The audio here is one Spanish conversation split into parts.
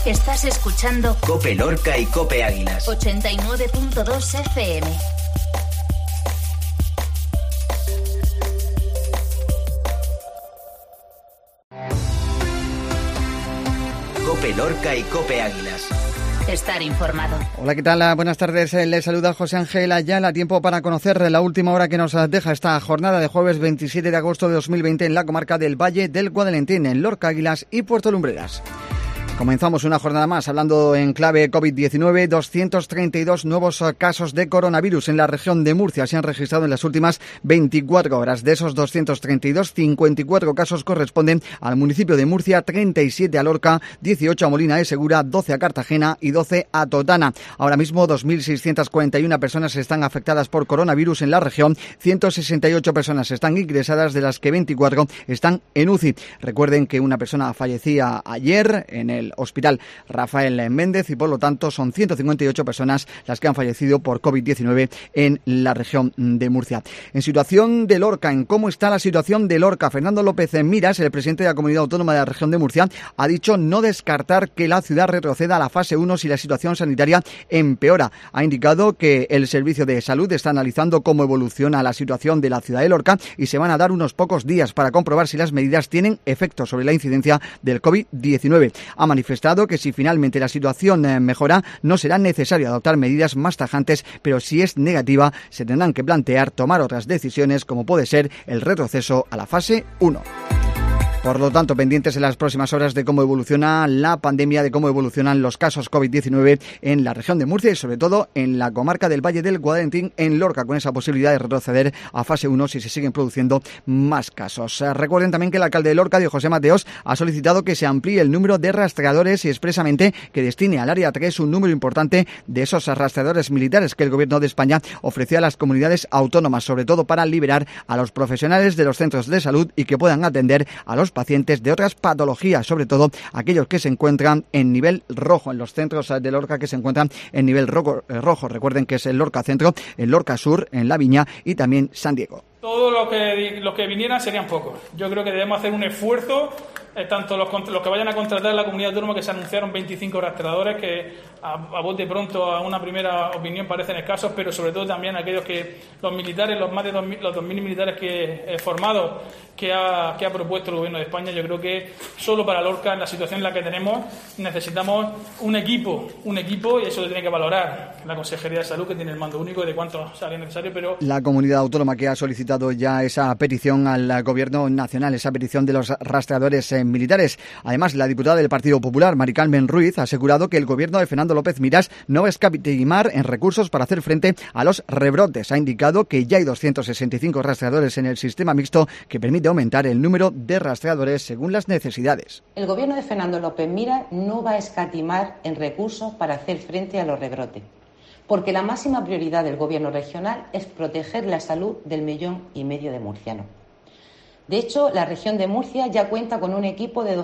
Estás escuchando COPE Lorca y COPE Águilas. 89.2 FM. COPE Lorca y COPE Águilas. Estar informado. Hola, ¿qué tal? Buenas tardes. Les saluda José Ángel Ayala. Tiempo para conocer la última hora que nos deja esta jornada de jueves 27 de agosto de 2020 en la comarca del Valle del Guadalentín, en Lorca, Águilas y Puerto Lumbreras. Comenzamos una jornada más hablando en clave COVID-19. 232 nuevos casos de coronavirus en la región de Murcia se han registrado en las últimas 24 horas. De esos 232, 54 casos corresponden al municipio de Murcia, 37 a Lorca, 18 a Molina de Segura, 12 a Cartagena y 12 a Totana. Ahora mismo 2.641 personas están afectadas por coronavirus en la región. 168 personas están ingresadas, de las que 24 están en UCI. Recuerden que una persona fallecía ayer en el Hospital Rafael Méndez y por lo tanto son 158 personas las que han fallecido por COVID-19 en la región de Murcia. En situación de Lorca, ¿en cómo está la situación de Lorca? Fernando López Miras, el presidente de la Comunidad Autónoma de la región de Murcia, ha dicho no descartar que la ciudad retroceda a la fase 1 si la situación sanitaria empeora. Ha indicado que el Servicio de Salud está analizando cómo evoluciona la situación de la ciudad de Lorca y se van a dar unos pocos días para comprobar si las medidas tienen efecto sobre la incidencia del COVID-19. Ha manifestado que si finalmente la situación mejora, no será necesario adoptar medidas más tajantes, pero si es negativa, se tendrán que plantear tomar otras decisiones, como puede ser el retroceso a la fase 1. Por lo tanto, pendientes en las próximas horas de cómo evoluciona la pandemia, de cómo evolucionan los casos COVID-19 en la región de Murcia y sobre todo en la comarca del Valle del Guadalentín, en Lorca, con esa posibilidad de retroceder a fase 1 si se siguen produciendo más casos. Recuerden también que el alcalde de Lorca, Diego José Mateos, ha solicitado que se amplíe el número de rastreadores y expresamente que destine al área 3 un número importante de esos rastreadores militares que el Gobierno de España ofreció a las comunidades autónomas, sobre todo para liberar a los profesionales de los centros de salud y que puedan atender a los pacientes de otras patologías, sobre todo aquellos que se encuentran en nivel rojo, en los centros de Lorca que se encuentran en nivel rojo. Recuerden que es el Lorca Centro, el Lorca Sur, en La Viña y también San Diego. Todo lo que vinieran serían pocos. Yo creo que debemos hacer un esfuerzo, tanto los que vayan a contratar en la comunidad autónoma, que se anunciaron 25 rastreadores, que a bote pronto, a una primera opinión, parecen escasos, pero sobre todo también aquellos que los militares, los más de 2.000 militares formados que ha propuesto el Gobierno de España. Yo creo que solo para Lorca, en la situación en la que tenemos, necesitamos un equipo, y eso lo tiene que valorar la Consejería de Salud, que tiene el mando único de cuánto sea necesario, pero... La comunidad autónoma que ha solicitado ya esa petición al Gobierno nacional, esa petición de los rastreadores militares. Además, la diputada del Partido Popular, Mari Carmen Ruiz, ha asegurado que el Gobierno de Fernando López Miras no va a escatimar en recursos para hacer frente a los rebrotes. Ha indicado que ya hay 265 rastreadores en el sistema mixto, que permite aumentar el número de rastreadores según las necesidades. El Gobierno de Fernando López Miras no va a escatimar en recursos para hacer frente a los rebrotes, porque la máxima prioridad del Gobierno regional es proteger la salud del 1,5 millón de murcianos. De hecho, la región de Murcia ya cuenta con un equipo de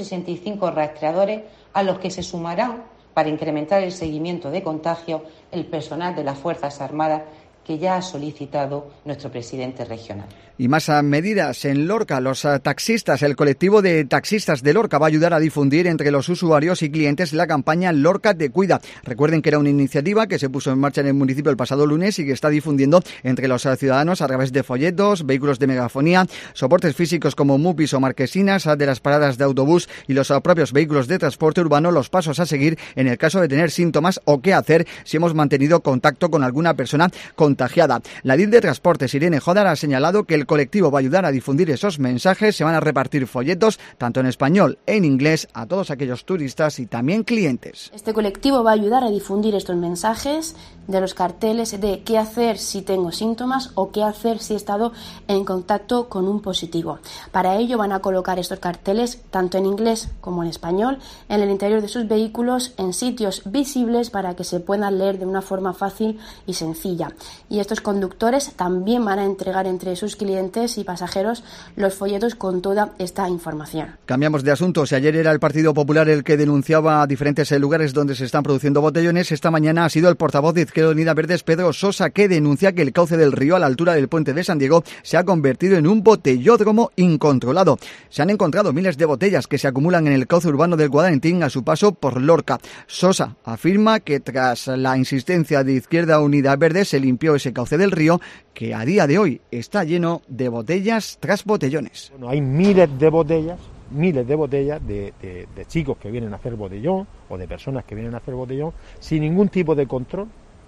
265 rastreadores, a los que se sumarán, para incrementar el seguimiento de contagios, el personal de las Fuerzas Armadas, que ya ha solicitado nuestro presidente regional. Y más medidas en Lorca. Los taxistas, el colectivo de taxistas de Lorca va a ayudar a difundir entre los usuarios y clientes la campaña Lorca te cuida. Recuerden que era una iniciativa que se puso en marcha en el municipio el pasado lunes y que está difundiendo entre los ciudadanos a través de folletos, vehículos de megafonía, soportes físicos como mupis o marquesinas de las paradas de autobús y los propios vehículos de transporte urbano, los pasos a seguir en el caso de tener síntomas o qué hacer si hemos mantenido contacto con alguna persona contagiada. La DIF de Transportes, Irene Jodar, ha señalado que el colectivo va a ayudar a difundir esos mensajes. Se van a repartir folletos, tanto en español e en inglés, a todos aquellos turistas y también clientes. Este colectivo va a ayudar a difundir estos mensajes de los carteles de qué hacer si tengo síntomas o qué hacer si he estado en contacto con un positivo. Para ello van a colocar estos carteles, tanto en inglés como en español, en el interior de sus vehículos, en sitios visibles para que se puedan leer de una forma fácil y sencilla. y estos conductores también van a entregar entre sus clientes y pasajeros los folletos con toda esta información. Cambiamos de asunto. Si ayer era el Partido Popular el que denunciaba diferentes lugares donde se están produciendo botellones, esta mañana ha sido el portavoz de Izquierda Unida Verdes, Pedro Sosa, que denuncia que el cauce del río a la altura del puente de San Diego se ha convertido en un botellódromo incontrolado. Se han encontrado miles de botellas que se acumulan en el cauce urbano del Guadalentín a su paso por Lorca. Sosa afirma que tras la insistencia de Izquierda Unida Verdes se limpió ese cauce del río, que a día de hoy está lleno de botellas tras botellones. Bueno, hay miles de botellas de chicos que vienen a hacer botellón o de personas que vienen a hacer botellón sin ningún tipo de control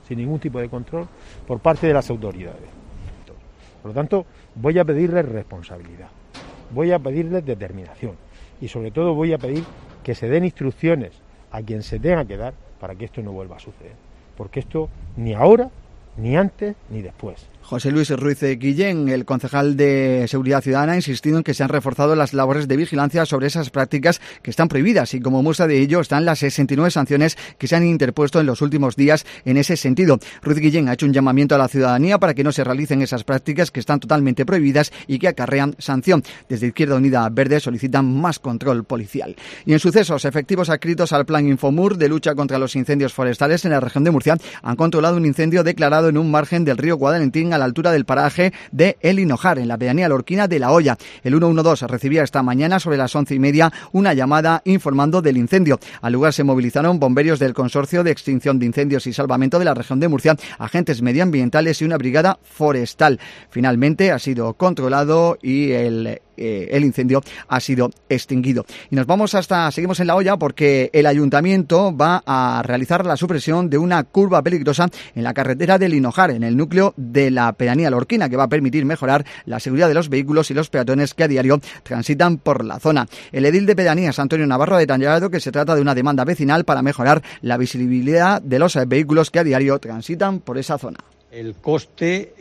por parte de las autoridades. Por lo tanto, voy a pedirles responsabilidad, voy a pedirles determinación y sobre todo voy a pedir que se den instrucciones a quien se tenga que dar para que esto no vuelva a suceder, porque esto ni ahora, ni antes, ni después. José Luis Ruiz Guillén, el concejal de Seguridad Ciudadana, ha insistido en que se han reforzado las labores de vigilancia sobre esas prácticas que están prohibidas y como muestra de ello están las 69 sanciones que se han interpuesto en los últimos días en ese sentido. Ruiz Guillén ha hecho un llamamiento a la ciudadanía para que no se realicen esas prácticas que están totalmente prohibidas y que acarrean sanción. Desde Izquierda Unida Verde solicitan más control policial. Y en sucesos, efectivos adscritos al Plan Infomur de lucha contra los incendios forestales en la región de Murcia han controlado un incendio declarado en un margen del río Guadalentín a la altura del paraje de El Hinojar, en la pedanía lorquina de La Hoya. El 112 recibía esta mañana sobre las 11:30 una llamada informando del incendio. Al lugar se movilizaron bomberos del Consorcio de Extinción de Incendios y Salvamento de la región de Murcia, agentes medioambientales y una brigada forestal. Finalmente ha sido controlado y el incendio ha sido extinguido. Y seguimos en La Hoya porque el ayuntamiento va a realizar la supresión de una curva peligrosa en la carretera del Hinojar, en el núcleo de la pedanía lorquina, que va a permitir mejorar la seguridad de los vehículos y los peatones que a diario transitan por la zona. El edil de pedanías, Antonio Navarro, ha detallado que se trata de una demanda vecinal para mejorar la visibilidad de los vehículos que a diario transitan por esa zona. El coste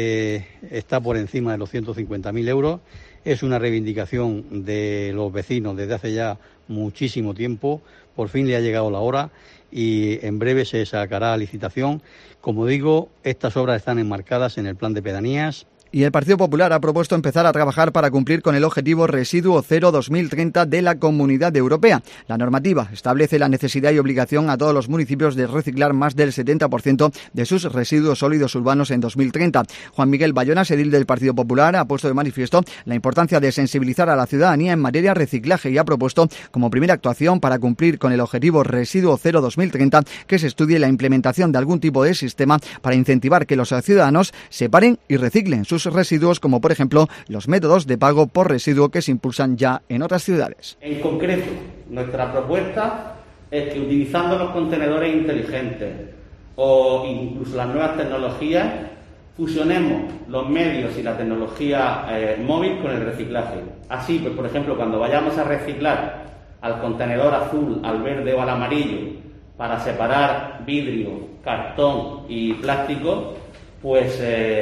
está por encima de los 150.000 euros. Es una reivindicación de los vecinos desde hace ya muchísimo tiempo. Por fin le ha llegado la hora y en breve se sacará a licitación. Como digo, estas obras están enmarcadas en el plan de pedanías. Y el Partido Popular ha propuesto empezar a trabajar para cumplir con el objetivo Residuo Cero 2030 de la Comunidad Europea. La normativa establece la necesidad y obligación a todos los municipios de reciclar más del 70% de sus residuos sólidos urbanos en 2030. Juan Miguel Bayonas, edil del Partido Popular, ha puesto de manifiesto la importancia de sensibilizar a la ciudadanía en materia de reciclaje y ha propuesto como primera actuación para cumplir con el objetivo Residuo Cero 2030 que se estudie la implementación de algún tipo de sistema para incentivar que los ciudadanos separen y reciclen sus residuos, como por ejemplo los métodos de pago por residuo que se impulsan ya en otras ciudades. En concreto, nuestra propuesta es que utilizando los contenedores inteligentes o incluso las nuevas tecnologías, fusionemos los medios y la tecnología móvil con el reciclaje. Así, pues por ejemplo, cuando vayamos a reciclar al contenedor azul, al verde o al amarillo para separar vidrio, cartón y plástico, pues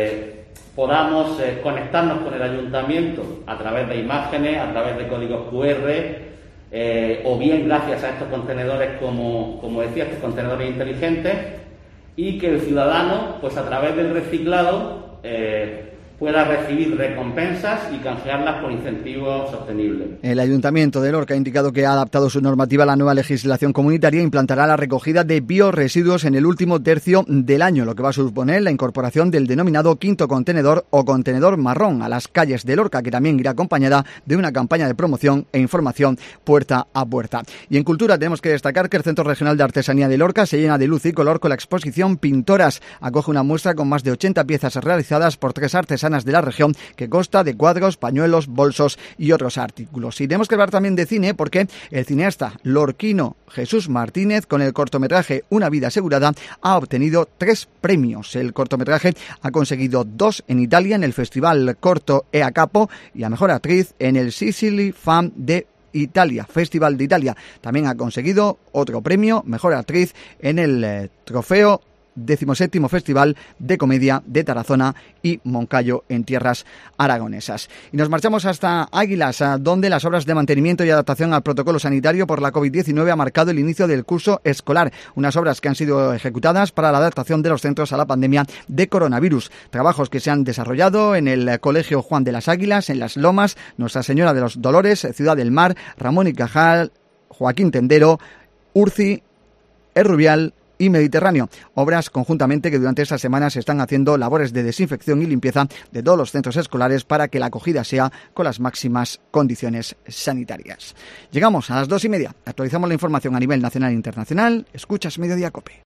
podamos conectarnos con el ayuntamiento a través de imágenes, a través de códigos QR, o bien gracias a estos contenedores, como decía, estos contenedores inteligentes, y que el ciudadano, pues a través del reciclado, pueda recibir recompensas y canjearlas por incentivos sostenibles. El Ayuntamiento de Lorca ha indicado que ha adaptado su normativa a la nueva legislación comunitaria e implantará la recogida de biorresiduos en el último tercio del año, lo que va a suponer la incorporación del denominado quinto contenedor o contenedor marrón a las calles de Lorca, que también irá acompañada de una campaña de promoción e información puerta a puerta. Y en cultura tenemos que destacar que el Centro Regional de Artesanía de Lorca se llena de luz y color con la exposición Pintoras. Acoge una muestra con más de 80 piezas realizadas por 3 artesanas de la región que consta de cuadros, pañuelos, bolsos y otros artículos. Y tenemos que hablar también de cine porque el cineasta lorquino Jesús Martínez, con el cortometraje Una vida asegurada, ha obtenido 3 premios. El cortometraje ha conseguido 2 en Italia en el Festival Corto E a Capo y a Mejor Actriz en el Sicily Film de Italia, Festival de Italia. También ha conseguido otro premio, Mejor Actriz, en el Trofeo 17º Festival de Comedia de Tarazona y Moncayo en tierras aragonesas. Y nos marchamos hasta Águilas, donde las obras de mantenimiento y adaptación al protocolo sanitario por la COVID-19 ha marcado el inicio del curso escolar. Unas obras que han sido ejecutadas para la adaptación de los centros a la pandemia de coronavirus. Trabajos que se han desarrollado en el Colegio Juan de las Águilas, en Las Lomas, Nuestra Señora de los Dolores, Ciudad del Mar, Ramón y Cajal, Joaquín Tendero, Urci, El Rubial y Mediterráneo. Obras conjuntamente que durante estas semanas se están haciendo labores de desinfección y limpieza de todos los centros escolares para que la acogida sea con las máximas condiciones sanitarias. Llegamos a las 2:30. Actualizamos la información a nivel nacional e internacional. Escuchas Mediodía COPE.